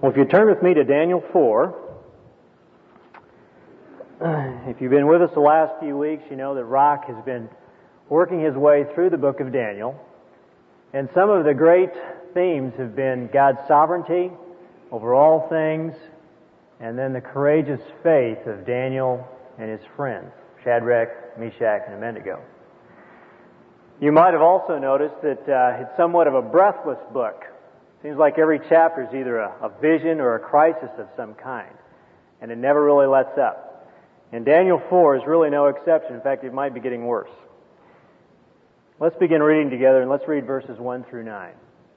Well, if you turn with me to Daniel 4, if you've been with us the last few weeks, you know that Rock has been working his way through the book of Daniel. And some of the great themes have been God's sovereignty over all things, and then the courageous faith of Daniel and his friends, Shadrach, Meshach, and Abednego. You might have also noticed that it's somewhat of a breathless book. Seems like every chapter is either a vision or a crisis of some kind, and it never really lets up. And Daniel 4 is really no exception. In fact, it might be getting worse. Let's begin reading together, and let's read verses 1 through 9.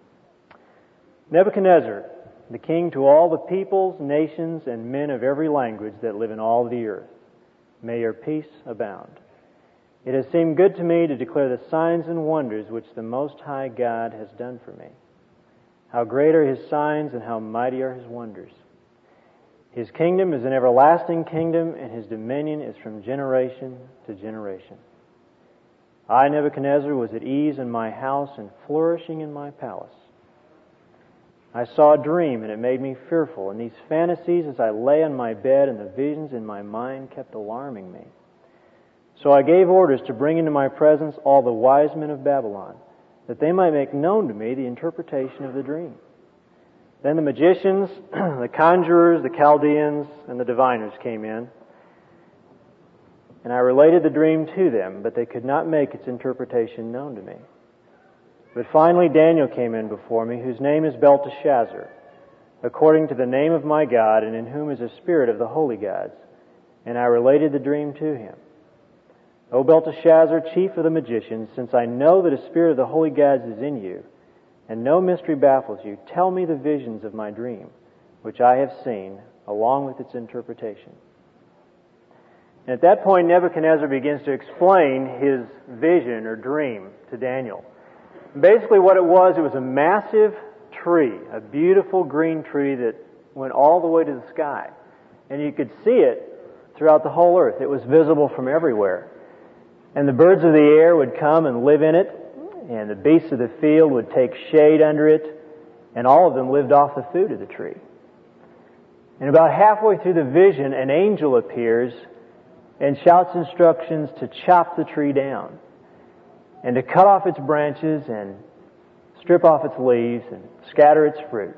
Nebuchadnezzar, the king, to all the peoples, nations, and men of every language that live in all the earth, may your peace abound. It has seemed good to me to declare the signs and wonders which the Most High God has done for me. How great are His signs and how mighty are His wonders. His kingdom is an everlasting kingdom, and His dominion is from generation to generation. I, Nebuchadnezzar, was at ease in my house and flourishing in my palace. I saw a dream, and it made me fearful, and these fantasies as I lay on my bed and the visions in my mind kept alarming me. So I gave orders to bring into my presence all the wise men of Babylon, that they might make known to me the interpretation of the dream. Then the magicians, the conjurers, the Chaldeans, and the diviners came in, and I related the dream to them, but they could not make its interpretation known to me. But finally Daniel came in before me, whose name is Belteshazzar, according to the name of my God, and in whom is a spirit of the holy gods, and I related the dream to him. O Belteshazzar, chief of the magicians, since I know that a spirit of the holy gods is in you, and no mystery baffles you, tell me the visions of my dream, which I have seen, along with its interpretation. And at that point, Nebuchadnezzar begins to explain his vision or dream to Daniel. Basically what it was a massive tree, a beautiful green tree that went all the way to the sky. And you could see it throughout the whole earth. It was visible from everywhere. And the birds of the air would come and live in it, and the beasts of the field would take shade under it, and all of them lived off the food of the tree. And about halfway through the vision, an angel appears and shouts instructions to chop the tree down, and to cut off its branches and strip off its leaves and scatter its fruit.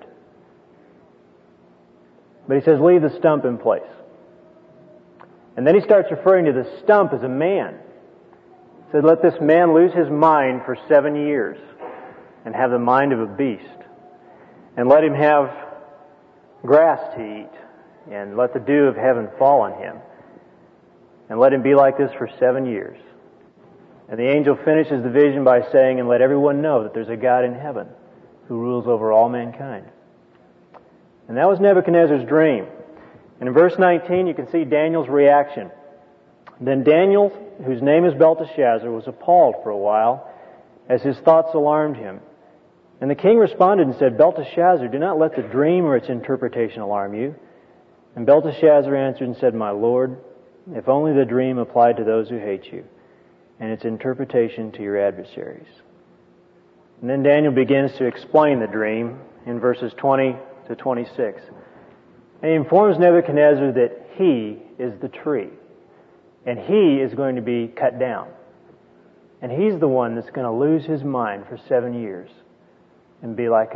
But he says, leave the stump in place. And then he starts referring to the stump as a man. He said, let this man lose his mind for 7 years and have the mind of a beast. And let him have grass to eat, and let the dew of heaven fall on him. And let him be like this for 7 years. And the angel finishes the vision by saying, and let everyone know that there's a God in heaven who rules over all mankind. And that was Nebuchadnezzar's dream. And in verse 19 you can see Daniel's reaction. Then Daniel, whose name is Belteshazzar, was appalled for a while as his thoughts alarmed him. And the king responded and said, Belteshazzar, do not let the dream or its interpretation alarm you. And Belteshazzar answered and said, my lord, if only the dream applied to those who hate you, and its interpretation to your adversaries. And then Daniel begins to explain the dream in verses 20 to 26. And he informs Nebuchadnezzar that he is the tree, and he is going to be cut down. And he's the one that's going to lose his mind for 7 years and be like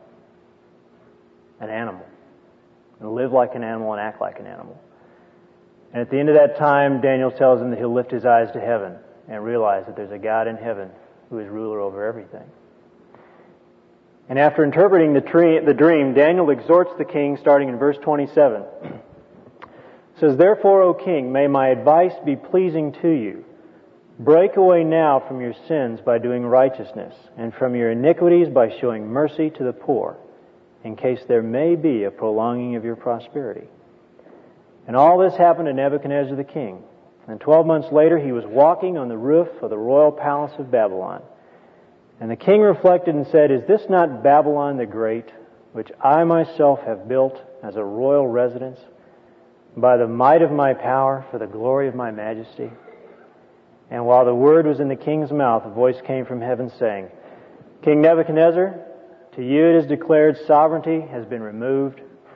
an animal, and live like an animal and act like an animal. And at the end of that time, Daniel tells him that he'll lift his eyes to heaven and realize that there's a God in heaven who is ruler over everything. And after interpreting the dream, Daniel exhorts the king, starting in verse 27. It says, therefore, O king, may my advice be pleasing to you. Break away now from your sins by doing righteousness, and from your iniquities by showing mercy to the poor, in case there may be a prolonging of your prosperity. And all this happened to Nebuchadnezzar the king. And 12 months later he was walking on the roof of the royal palace of Babylon. And the king reflected and said, is this not Babylon the Great, which I myself have built as a royal residence, by the might of my power, for the glory of my majesty? And while the word was in the king's mouth, a voice came from heaven saying, King Nebuchadnezzar, to you it is declared sovereignty has been removed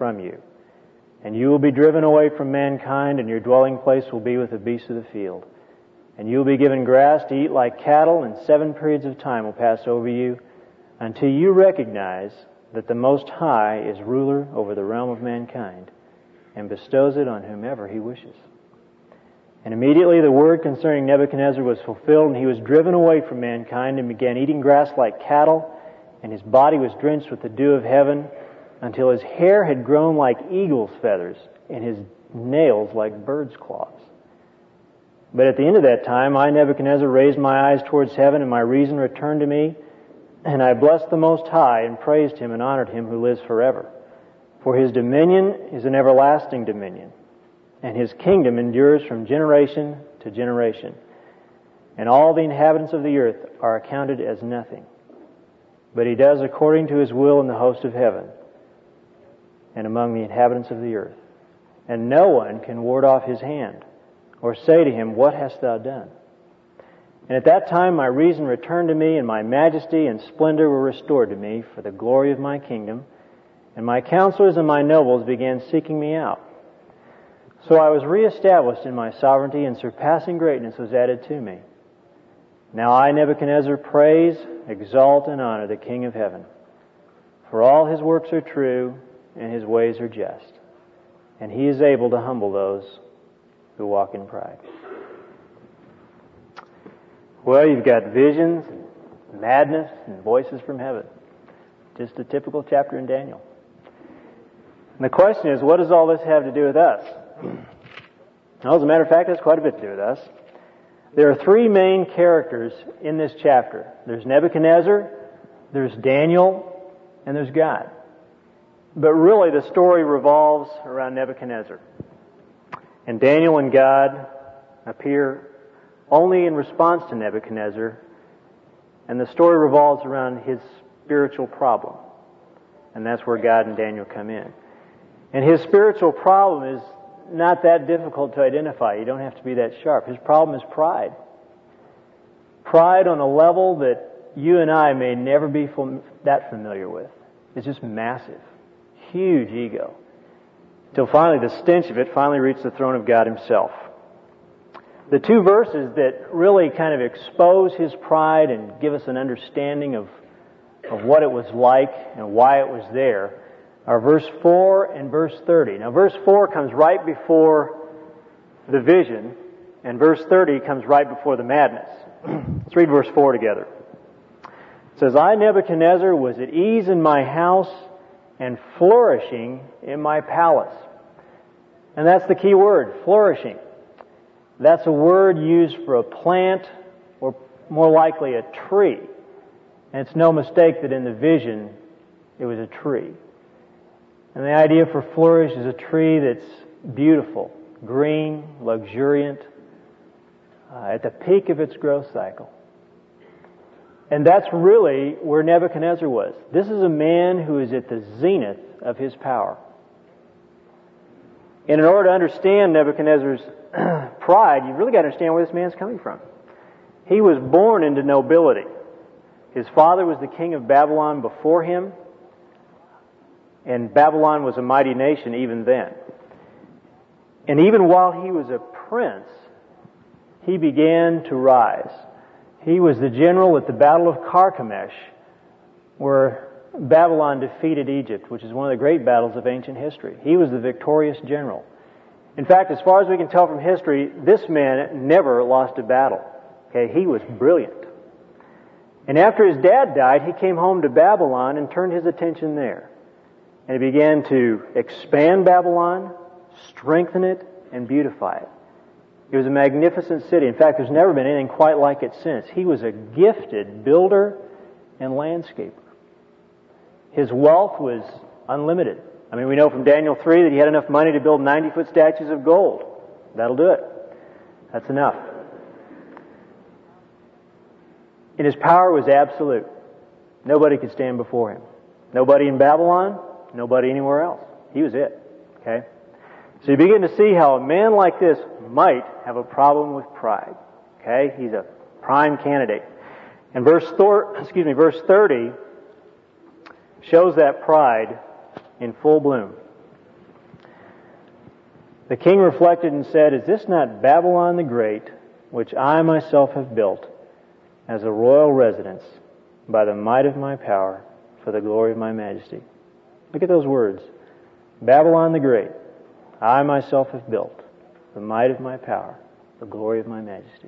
from you. And you will be driven away from mankind, and your dwelling place will be with the beasts of the field. And you will be given grass to eat like cattle, and 7 periods of time will pass over you, until you recognize that the Most High is ruler over the realm of mankind, and bestows it on whomever He wishes. And immediately the word concerning Nebuchadnezzar was fulfilled, and he was driven away from mankind, and began eating grass like cattle, and his body was drenched with the dew of heaven, until his hair had grown like eagle's feathers, and his nails like bird's claws. But at the end of that time, I, Nebuchadnezzar, raised my eyes towards heaven, and my reason returned to me, and I blessed the Most High, and praised Him, and honored Him who lives forever. For His dominion is an everlasting dominion, and His kingdom endures from generation to generation. And all the inhabitants of the earth are accounted as nothing. But He does according to His will in the host of heaven, and among the inhabitants of the earth. And no one can ward off His hand, or say to Him, What hast Thou done? And at that time my reason returned to me, and my majesty and splendor were restored to me for the glory of my kingdom. And my counselors and my nobles began seeking me out. So I was reestablished in my sovereignty, and surpassing greatness was added to me. Now I, Nebuchadnezzar, praise, exalt, and honor the King of heaven. For all His works are true, and His ways are just. And He is able to humble those who walk in pride. Well, you've got visions, and madness, and voices from heaven. Just a typical chapter in Daniel. And the question is, what does all this have to do with us? Well, as a matter of fact, it has quite a bit to do with us. There are 3 main characters in this chapter. There's Nebuchadnezzar, there's Daniel, and there's God. But really the story revolves around Nebuchadnezzar. And Daniel and God appear only in response to Nebuchadnezzar, and the story revolves around his spiritual problem. And that's where God and Daniel come in. And his spiritual problem is not that difficult to identify. You don't have to be that sharp. His problem is pride. Pride on a level that you and I may never be that familiar with. It's just massive. Huge ego. Till finally the stench of it finally reached the throne of God Himself. The 2 verses that really kind of expose his pride and give us an understanding of what it was like and why it was there are verse 4 and verse 30. Now verse 4 comes right before the vision, and verse 30 comes right before the madness. Let's read verse 4 together. It says, I, Nebuchadnezzar, was at ease in my house and flourishing in my palace. And that's the key word, flourishing. That's a word used for a plant, or more likely a tree. And it's no mistake that in the vision it was a tree. And the idea for flourish is a tree that's beautiful, green, luxuriant, at the peak of its growth cycle. And that's really where Nebuchadnezzar was. This is a man who is at the zenith of his power. And in order to understand Nebuchadnezzar's pride, you've really got to understand where this man's coming from. He was born into nobility. His father was the king of Babylon before him, and Babylon was a mighty nation even then. And even while he was a prince, he began to rise. He was the general at the Battle of Carchemish, where Babylon defeated Egypt, which is one of the great battles of ancient history. He was the victorious general. In fact, as far as we can tell from history, this man never lost a battle. Okay, he was brilliant. And after his dad died, he came home to Babylon and turned his attention there. And he began to expand Babylon, strengthen it, and beautify it. It was a magnificent city. In fact, there's never been anything quite like it since. He was a gifted builder and landscaper. His wealth was unlimited. I mean, we know from Daniel 3 that he had enough money to build 90-foot statues of gold. That'll do it. That's enough. And his power was absolute. Nobody could stand before him. Nobody in Babylon, nobody anywhere else. He was it. Okay? So you begin to see how a man like this might have a problem with pride. Okay? He's a prime candidate. And verse 30 shows that pride in full bloom. The king reflected and said, "Is this not Babylon the Great, which I myself have built as a royal residence by the might of my power for the glory of my majesty?" Look at those words. Babylon the Great, I myself have built, the might of my power, the glory of my majesty.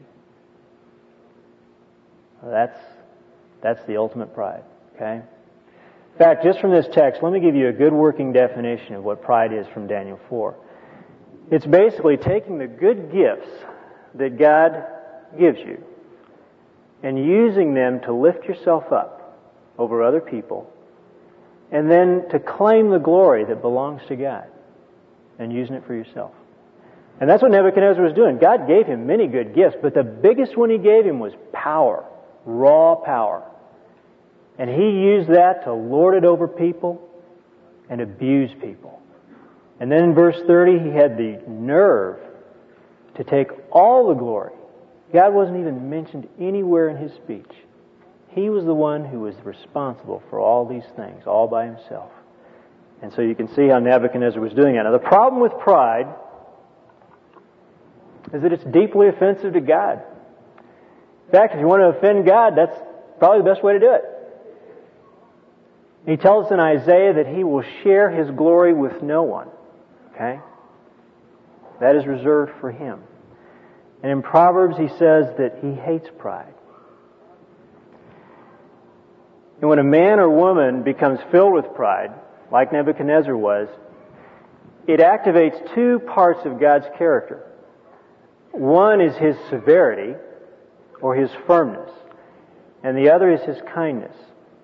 That's the ultimate pride, okay? In fact, just from this text, let me give you a good working definition of what pride is from Daniel 4. It's basically taking the good gifts that God gives you and using them to lift yourself up over other people, and then to claim the glory that belongs to God and using it for yourself. And that's what Nebuchadnezzar was doing. God gave him many good gifts, but the biggest one He gave him was power, raw power. And he used that to lord it over people and abuse people. And then in verse 30, he had the nerve to take all the glory. God wasn't even mentioned anywhere in his speech. He was the one who was responsible for all these things, all by himself. And so you can see how Nebuchadnezzar was doing that. Now, the problem with pride is that it's deeply offensive to God. In fact, if you want to offend God, that's probably the best way to do it. He tells us in Isaiah that He will share His glory with no one. Okay? That is reserved for Him. And in Proverbs He says that He hates pride. And when a man or woman becomes filled with pride, like Nebuchadnezzar was, it activates two parts of God's character. One is His severity, or His firmness, and the other is His kindness.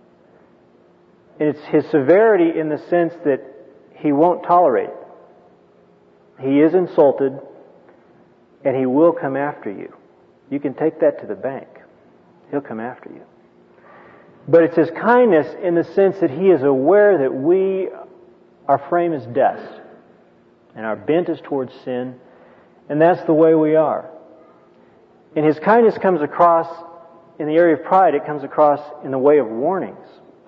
And it's His severity in the sense that He won't tolerate it. He is insulted, and He will come after you. You can take that to the bank. He'll come after you. But it's His kindness in the sense that He is aware that our frame is dust, and our bent is towards sin, and that's the way we are. And His kindness comes across, in the area of pride, it comes across in the way of warnings.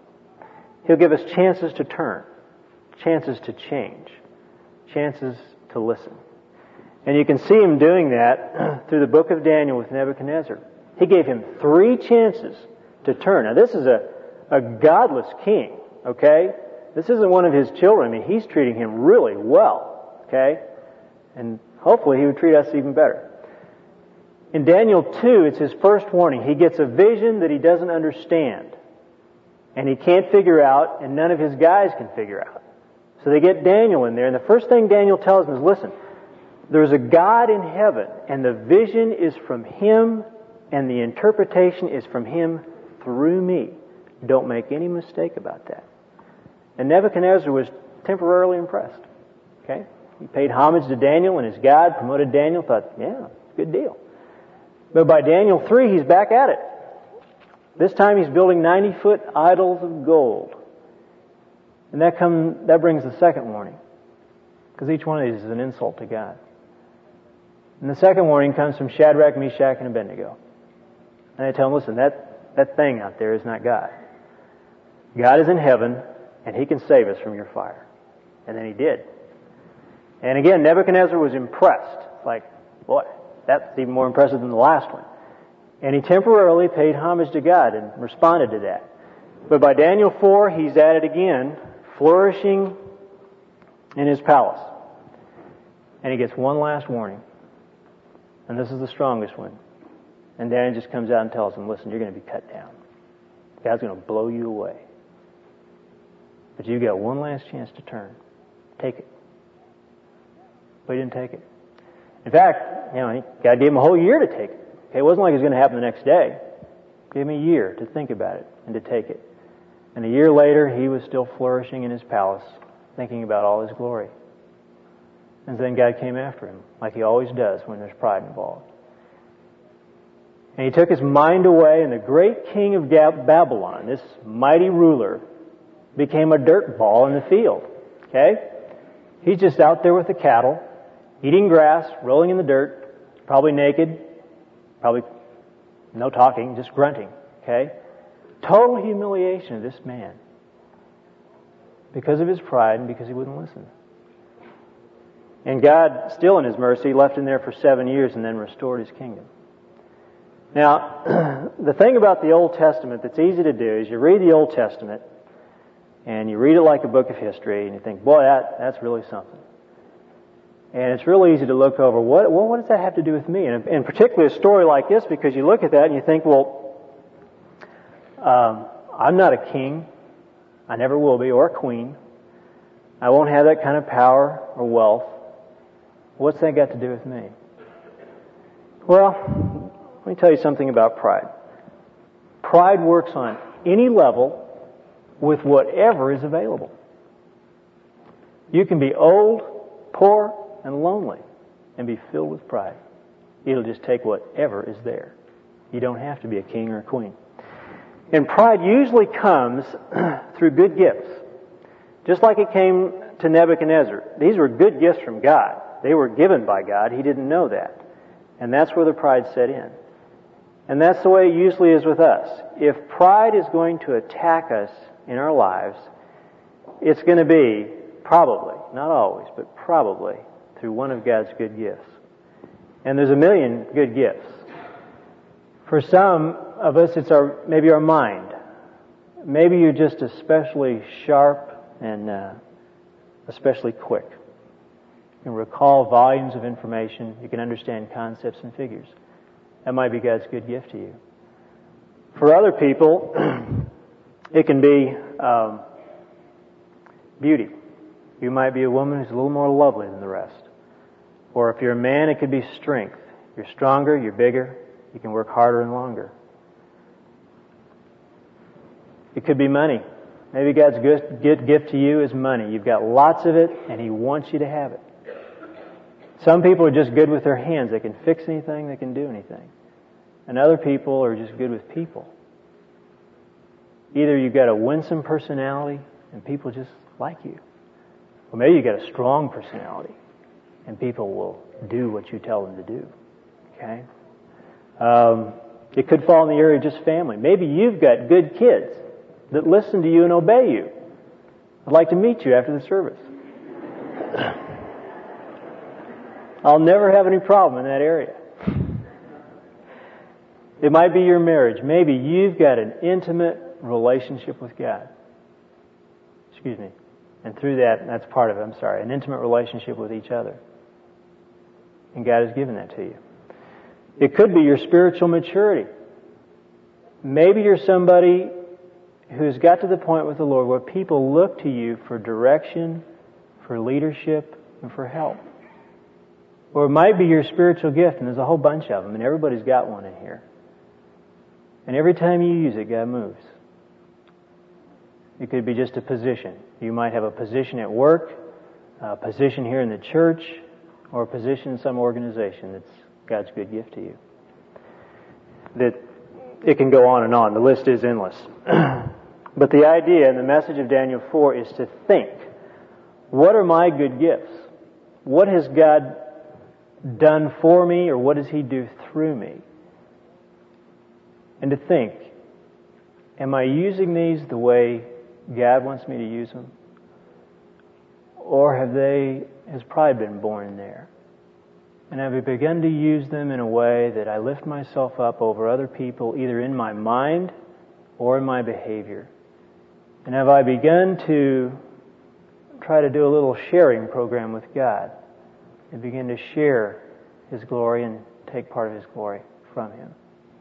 He'll give us chances to turn, chances to change, chances to listen. And you can see Him doing that through the book of Daniel with Nebuchadnezzar. He gave him 3 chances to turn. Now, this is a godless king, okay? This isn't one of his children. I mean, he's treating him really well, okay? And hopefully He would treat us even better. In Daniel 2, it's his first warning. He gets a vision that he doesn't understand. And he can't figure out, and none of his guys can figure out. So they get Daniel in there, and the first thing Daniel tells them is, listen, there's a God in heaven, and the vision is from Him, and the interpretation is from Him through me. Don't make any mistake about that. And Nebuchadnezzar was temporarily impressed. Okay? He paid homage to Daniel and his God, promoted Daniel, thought, yeah, good deal. But by Daniel 3, he's back at it. This time he's building 90-foot idols of gold. And that brings the second warning. Because each one of these is an insult to God. And the second warning comes from Shadrach, Meshach, and Abednego. And they tell him, listen, that thing out there is not God. God is in heaven, and He can save us from your fire. And then He did. And again, Nebuchadnezzar was impressed. Like, boy, that's even more impressive than the last one. And he temporarily paid homage to God and responded to that. But by Daniel 4, he's at it again, flourishing in his palace. And he gets one last warning. And this is the strongest one. And Daniel just comes out and tells him, listen, you're going to be cut down. God's going to blow you away. But you've got one last chance to turn. Take it. But he didn't take it. In fact, God gave him a whole year to take it. Okay, it wasn't like it was going to happen the next day. He gave him a year to think about it and to take it. And a year later, he was still flourishing in his palace, thinking about all His glory. And then God came after him, like He always does when there's pride involved. And He took his mind away, and the great king of Babylon, this mighty ruler, became a dirt ball in the field. Okay? He's just out there with the cattle, eating grass, rolling in the dirt, probably naked, probably no talking, just grunting. Okay? Total humiliation of this man because of his pride and because he wouldn't listen. And God, still in His mercy, left him there for 7 years and then restored his kingdom. Now, the thing about the Old Testament that's easy to do is you read the Old Testament and you read it like a book of history and you think, boy, that's really something. And it's really easy to look over, what does that have to do with me? And in particular, a story like this, because you look at that and you think, well, I'm not a king. I never will be, or a queen. I won't have that kind of power or wealth. What's that got to do with me? Well, let me tell you something about pride. Pride works on any level with whatever is available. You can be old, poor, and lonely and be filled with pride. It'll just take whatever is there. You don't have to be a king or a queen. And pride usually comes through good gifts. Just like it came to Nebuchadnezzar. These were good gifts from God. They were given by God. He didn't know that. And that's where the pride set in. And that's the way it usually is with us. If pride is going to attack us in our lives, it's going to be probably, not always, but probably through one of God's good gifts. And there's a million good gifts. For some of us, it's maybe our mind. Maybe you're just especially sharp and especially quick. You can recall volumes of information. You can understand concepts and figures. That might be God's good gift to you. For other people, it can be beauty. You might be a woman who's a little more lovely than the rest. Or if you're a man, it could be strength. You're stronger, you're bigger, you can work harder and longer. It could be money. Maybe God's good gift to you is money. You've got lots of it, and He wants you to have it. Some people are just good with their hands. They can fix anything, they can do anything. And other people are just good with people. Either you've got a winsome personality, and people just like you. Or maybe you've got a strong personality, and people will do what you tell them to do. Okay? It could fall in the area of just family. Maybe you've got good kids that listen to you and obey you. I'd like to meet you after the service. I'll never have any problem in that area. It might be your marriage. Maybe you've got an intimate relationship with God. Excuse me. And through that's part of it, an intimate relationship with each other. And God has given that to you. It could be your spiritual maturity. Maybe you're somebody who's got to the point with the Lord where people look to you for direction, for leadership, and for help. Or it might be your spiritual gift, and there's a whole bunch of them, and everybody's got one in here. And every time you use it, God moves. It could be just a position. You might have a position at work, a position here in the church, or a position in some organization that's God's good gift to you. That it can go on and on. The list is endless. But the idea and the message of Daniel 4 is to think, what are my good gifts? What has God done for me, or what does He do through me? And to think, am I using these the way God wants me to use them? Or has pride been born there? And have I begun to use them in a way that I lift myself up over other people, either in my mind or in my behavior? And have I begun to try to do a little sharing program with God and begin to share His glory and take part of His glory from Him?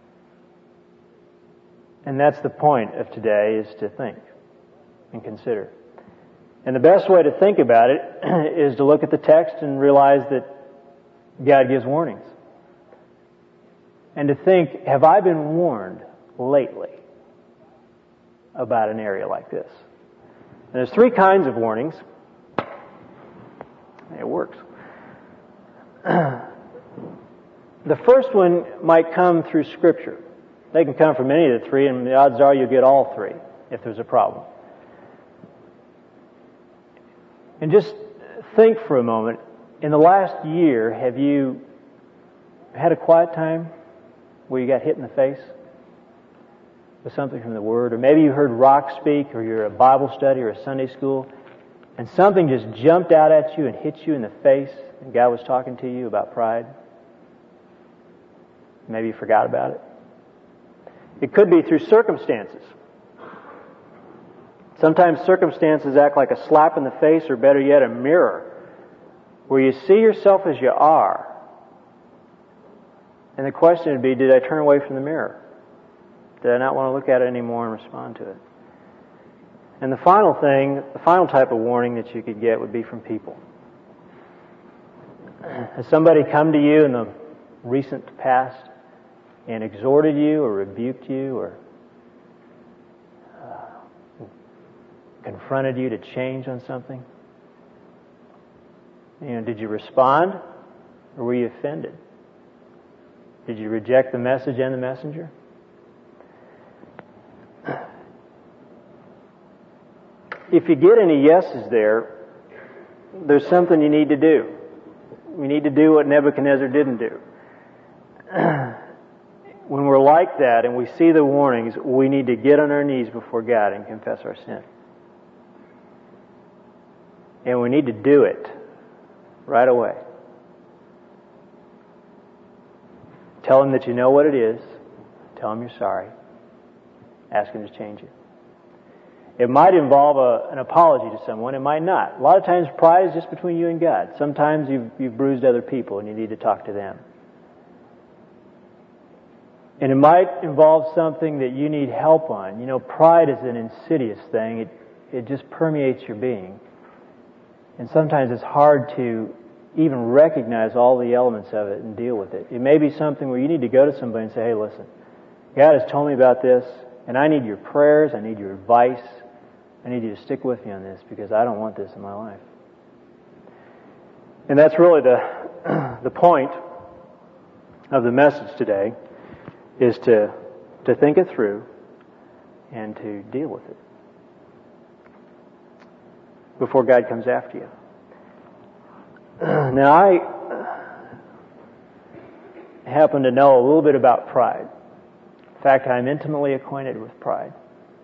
And that's the point of today, is to think and consider. And the best way to think about it is to look at the text and realize that God gives warnings. And to think, have I been warned lately about an area like this? And there's 3 kinds of warnings. It works. The first one might come through Scripture. They can come from any of the 3, and the odds are you'll get all 3 if there's a problem. And just think for a moment. In the last year, have you had a quiet time where you got hit in the face with something from the Word? Or maybe you heard Rock speak, or you're a Bible study or a Sunday school, and something just jumped out at you and hit you in the face, and God was talking to you about pride? Maybe you forgot about it. It could be through circumstances. Sometimes circumstances act like a slap in the face, or better yet, a mirror, where you see yourself as you are. And the question would be, did I turn away from the mirror? Did I not want to look at it anymore and respond to it? And the final type of warning that you could get would be from people. Has somebody come to you in the recent past and exhorted you or rebuked you or confronted you to change on something? Did you respond, or were you offended? Did you reject the message and the messenger? If you get any yeses there's something you need to do. We need to do what Nebuchadnezzar didn't do. When we're like that and we see the warnings, we need to get on our knees before God and confess our sin. And we need to do it right away. Tell Him that you know what it is. Tell Him you're sorry. Ask Him to change it. It might involve an apology to someone. It might not. A lot of times pride is just between you and God. Sometimes you've bruised other people and you need to talk to them. And it might involve something that you need help on. Pride is an insidious thing. It just permeates your being. And sometimes it's hard to even recognize all the elements of it and deal with it. It may be something where you need to go to somebody and say, hey, listen, God has told me about this, and I need your prayers, I need your advice, I need you to stick with me on this because I don't want this in my life. And that's really the point of the message today, is to think it through and to deal with it before God comes after you. Now, I happen to know a little bit about pride. In fact, I'm intimately acquainted with pride.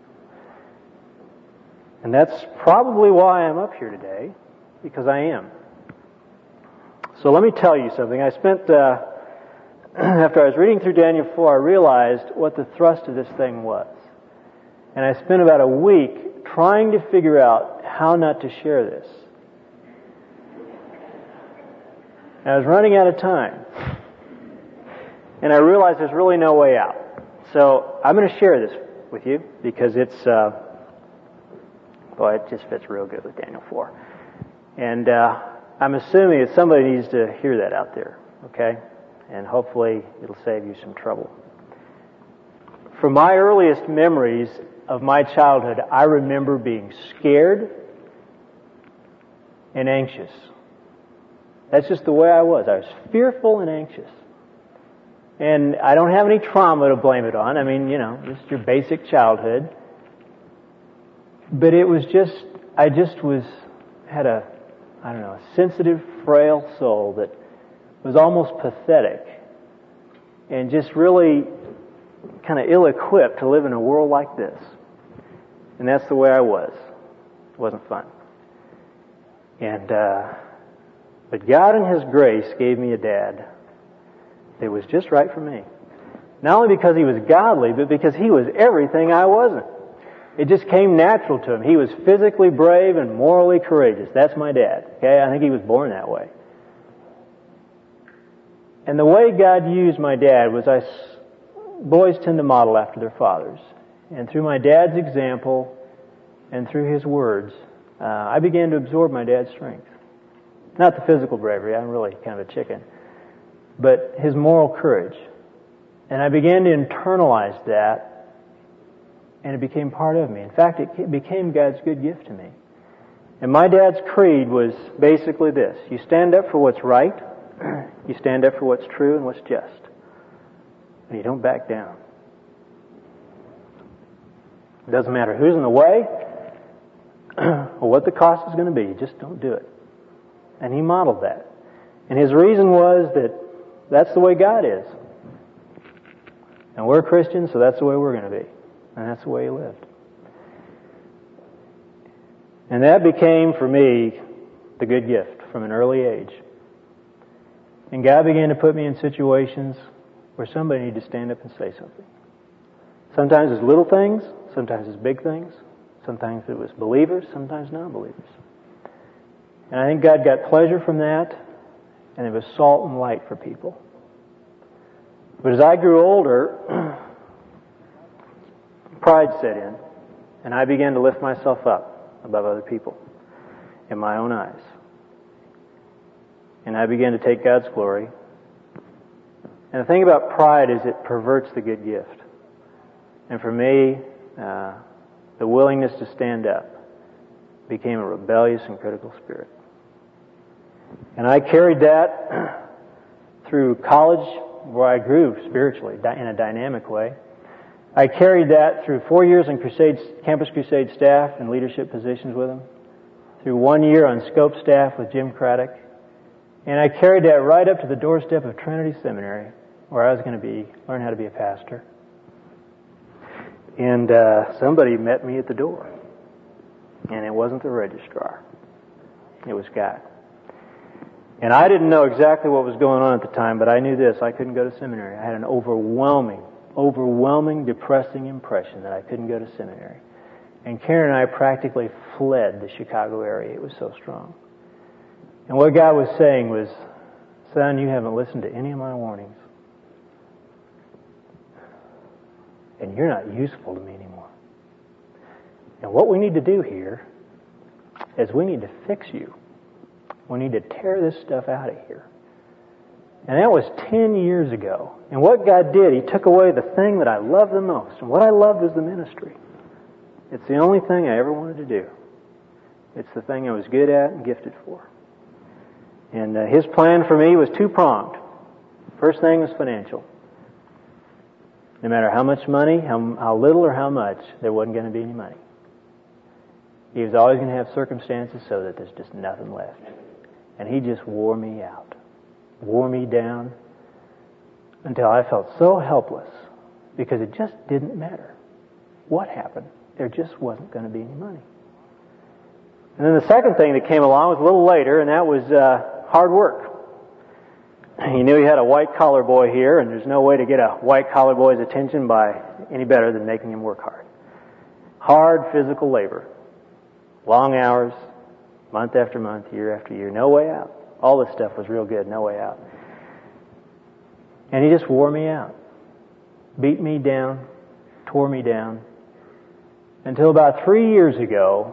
And that's probably why I'm up here today, because I am. So let me tell you something. I spent, after I was reading through Daniel 4, I realized what the thrust of this thing was. And I spent about a week trying to figure out how not to share this. And I was running out of time. And I realized there's really no way out. So I'm going to share this with you because it's, it just fits real good with Daniel 4. And I'm assuming that somebody needs to hear that out there, okay? And hopefully it'll save you some trouble. From my earliest memories of my childhood, I remember being scared and anxious. That's just the way I was. I was fearful and anxious. And I don't have any trauma to blame it on. I mean, just your basic childhood. But it was just, had a sensitive, frail soul that was almost pathetic and just really kind of ill-equipped to live in a world like this. And that's the way I was. It wasn't fun. And, but God in His grace gave me a dad that was just right for me. Not only because he was godly, but because he was everything I wasn't. It just came natural to him. He was physically brave and morally courageous. That's my dad. Okay, I think he was born that way. And the way God used my dad was boys tend to model after their fathers. And through my dad's example and through his words, I began to absorb my dad's strength. Not the physical bravery, I'm really kind of a chicken, but his moral courage. And I began to internalize that, and it became part of me. In fact, it became God's good gift to me. And my dad's creed was basically this: you stand up for what's right, you stand up for what's true and what's just, and you don't back down. It doesn't matter who's in the way or what the cost is going to be, just don't do it. And he modeled that. And his reason was that that's the way God is. And we're Christians, so that's the way we're going to be. And that's the way he lived. And that became, for me, the good gift from an early age. And God began to put me in situations where somebody needed to stand up and say something. Sometimes it's little things, sometimes it's big things, sometimes it was believers, sometimes non-believers. And I think God got pleasure from that, and it was salt and light for people. But as I grew older, pride set in, and I began to lift myself up above other people in my own eyes. And I began to take God's glory. And the thing about pride is it perverts the good gift. And for me, the willingness to stand up became a rebellious and critical spirit. And I carried that through college, where I grew spiritually in a dynamic way. I carried that through 4 years in Campus Crusade staff and leadership positions with them, through 1 year on Scope staff with Jim Craddock, and I carried that right up to the doorstep of Trinity Seminary, where I was going to learn how to be a pastor. And somebody met me at the door. And it wasn't the registrar. It was God. And I didn't know exactly what was going on at the time, but I knew this: I couldn't go to seminary. I had an overwhelming, depressing impression that I couldn't go to seminary. And Karen and I practically fled the Chicago area. It was so strong. And what God was saying was, son, you haven't listened to any of my warnings. And you're not useful to me anymore. And what we need to do here is we need to fix you. We need to tear this stuff out of here. And that was 10 years ago. And what God did, He took away the thing that I loved the most. And what I loved was the ministry. It's the only thing I ever wanted to do. It's the thing I was good at and gifted for. And His plan for me was two-pronged. First thing was financial. No matter how much money, how little or how much, there wasn't going to be any money. He was always going to have circumstances so that there's just nothing left. And He just wore me out, wore me down, until I felt so helpless because it just didn't matter what happened. There just wasn't going to be any money. And then the second thing that came along was a little later, and that was hard work. He knew he had a white-collar boy here, and there's no way to get a white-collar boy's attention by any better than making him work hard. Hard physical labor. Long hours, month after month, year after year. No way out. All this stuff was real good. No way out. And he just wore me out. Beat me down. Tore me down. Until about 3 years ago,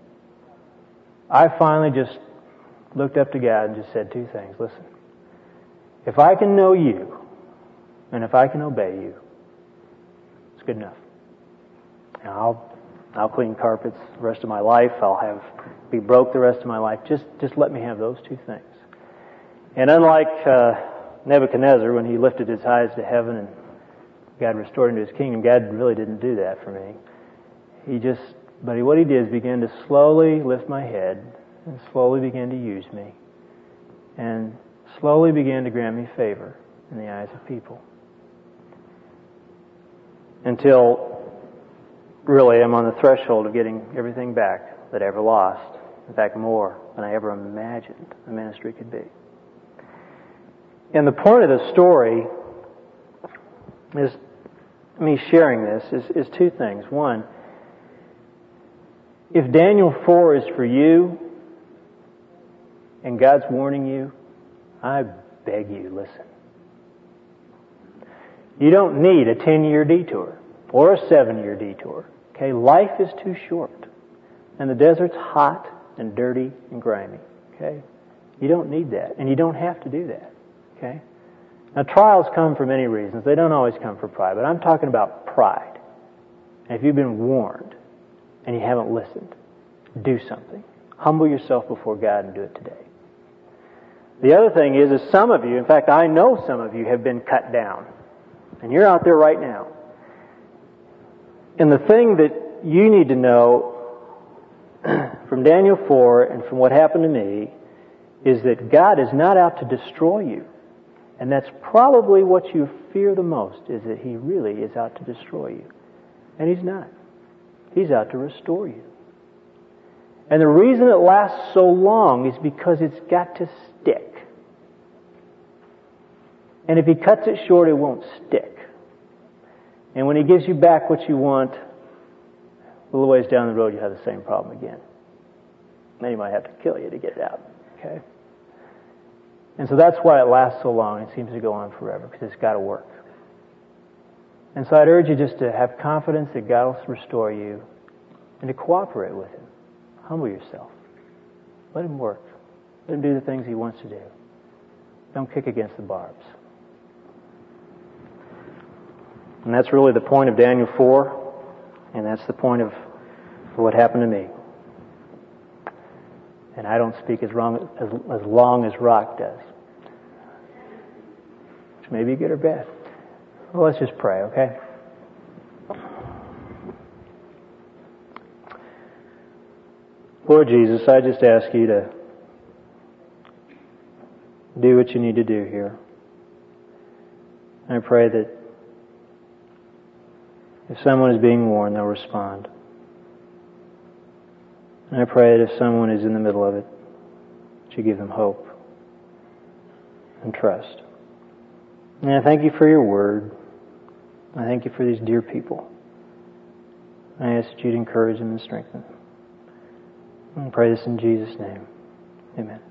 I finally just looked up to God and just said two things. Listen, if I can know You, and if I can obey You, it's good enough. And I'll clean carpets the rest of my life. I'll be broke the rest of my life. Just let me have those two things. And unlike Nebuchadnezzar, when he lifted his eyes to heaven and God restored him to His kingdom, God really didn't do that for me. What He did is began to slowly lift my head and slowly began to use me and slowly began to grant me favor in the eyes of people. Until really I'm on the threshold of getting everything back that I ever lost. In fact, more than I ever imagined the ministry could be. And the point of the story is me sharing this is two things. One, if Daniel 4 is for you and God's warning you, I beg you, listen. You don't need a 10-year detour or a 7-year detour. Okay, life is too short. And the desert's hot and dirty and grimy. Okay? You don't need that. And you don't have to do that. Okay? Now, trials come for many reasons. They don't always come for pride. But I'm talking about pride. And if you've been warned and you haven't listened, do something. Humble yourself before God and do it today. The other thing is some of you, in fact, I know some of you have been cut down. And you're out there right now. And the thing that you need to know from Daniel 4 and from what happened to me is that God is not out to destroy you. And that's probably what you fear the most, is that He really is out to destroy you. And He's not. He's out to restore you. And the reason it lasts so long is because it's got to stick. And if He cuts it short, it won't stick. And when He gives you back what you want, a little ways down the road, you have the same problem again. Then He might have to kill you to get it out. Okay? And so that's why it lasts so long. It seems to go on forever, because it's got to work. And so I'd urge you just to have confidence that God will restore you and to cooperate with Him. Humble yourself. Let Him work. Let Him do the things He wants to do. Don't kick against the barbs. And that's really the point of Daniel 4, and that's the point of what happened to me. And I don't speak as long as Rock does. Which may be good or bad. Well, let's just pray, okay? Lord Jesus, I just ask You to do what You need to do here. I pray that if someone is being warned, they'll respond. And I pray that if someone is in the middle of it, that You give them hope and trust. And I thank You for Your word. I thank You for these dear people. I ask that You'd encourage them and strengthen them. And I pray this in Jesus' name. Amen.